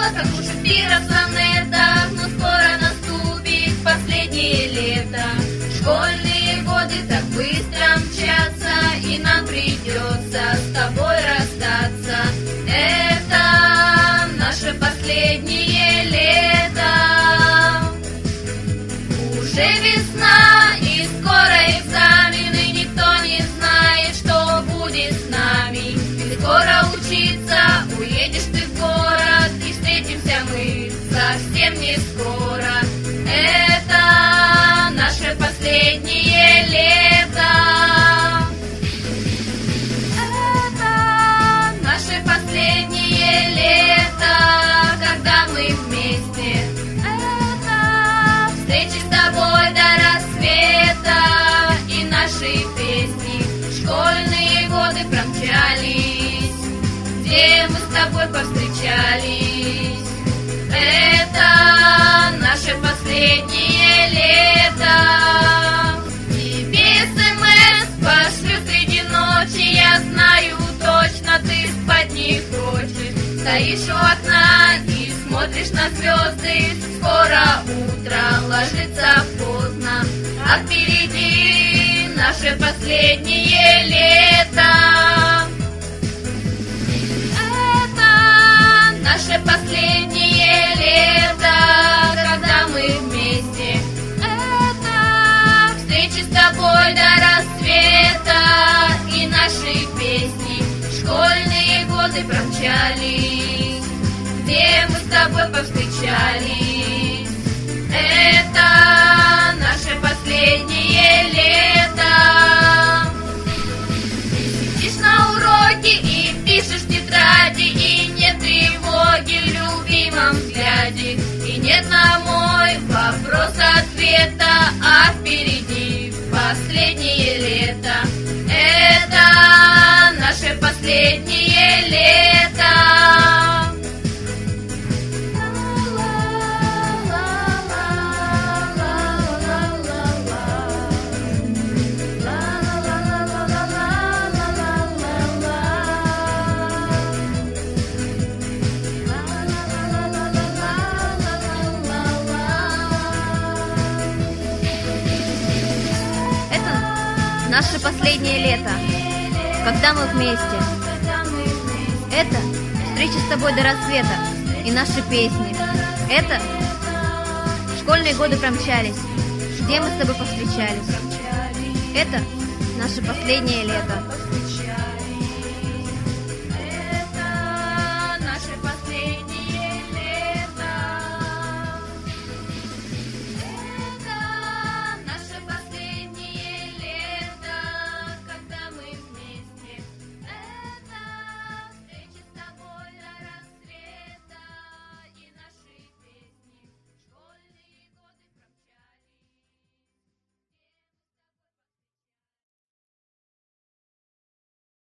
как уж пира в сонетах, но скоро наступит последнее лето. Школьные годы так быстро мчатся, и нам придется с тобой расстаться. Это наше последнее лето. Уже весна, и скоро экзамены, никто не знает, что будет с нами. Ты скоро учиться, уедешь ты в город, и встретимся мы совсем не скоро. Это наше последнее лето. Это наше последнее лето, когда мы вместе. Это встречи с тобой до рассвета, и наши песни. Школьные годы промчались, где мы с тобой повстречались. Это наше последнее лето. Тебе СМС пошлю среди ночи, я знаю точно, ты спать не хочешь. Стоишь у окна и смотришь на звезды, скоро утро ложится поздно, а впереди наше последнее лето. Это наше последнее лето, когда мы вместе. Это встречи с тобой до рассвета, и наши песни. Школьные годы промчались, где мы с тобой повстречались. Это наше последнее лето. Сидишь на уроке и пишешь в тетради, и нет тревоги в любимом взгляде, и нет на мой вопрос ответа, а впереди последнее лето. Это наше последнее лето. Наше последнее лето, когда мы вместе. Это встреча с тобой до рассвета, и наши песни. Это школьные годы промчались, где мы с тобой повстречались. Это наше последнее лето.